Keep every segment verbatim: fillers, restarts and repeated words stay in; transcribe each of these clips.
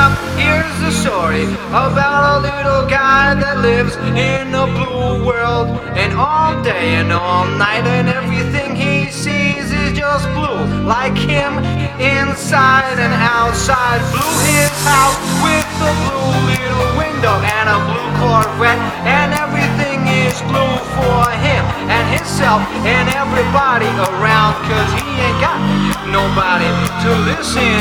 up, here's the story about a little guy that lives in a blue world. And all day and all night, and everything he sees is just blue. Like him, inside and outside. Blue his house with a blue little window and a blue Corvette. And everything is blue for him and himself and everybody around, 'cause he ain't got nobody to listen.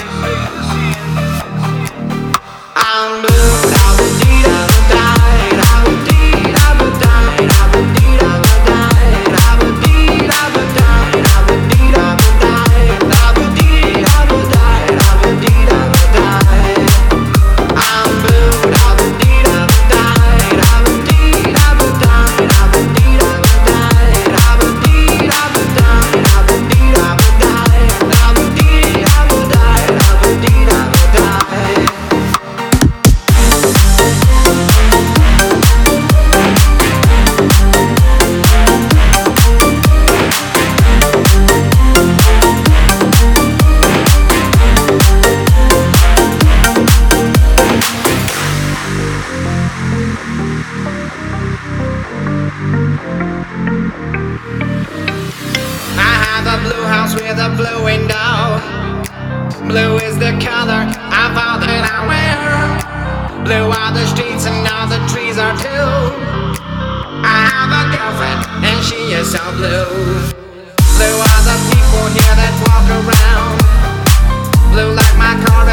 I'm blue, da ba dee da ba die, da ba dee da ba die, da ba dee da ba die, da ba dee da ba die, da ba dee da ba die, da ba dee da ba die, da ba dee da ba die. I'm blue, da ba dee da ba die, da ba dee da ba die, da ba dee da ba die, da ba dee da ba die, da ba dee da ba die, da ba dee da ba die, da ba dee da ba die. I have a blue house with a blue window. Blue is the color of all that I wear. Blue are the streets and all the trees are too. I have a girlfriend and she is so blue. Blue are the people here that walk around. Blue like my car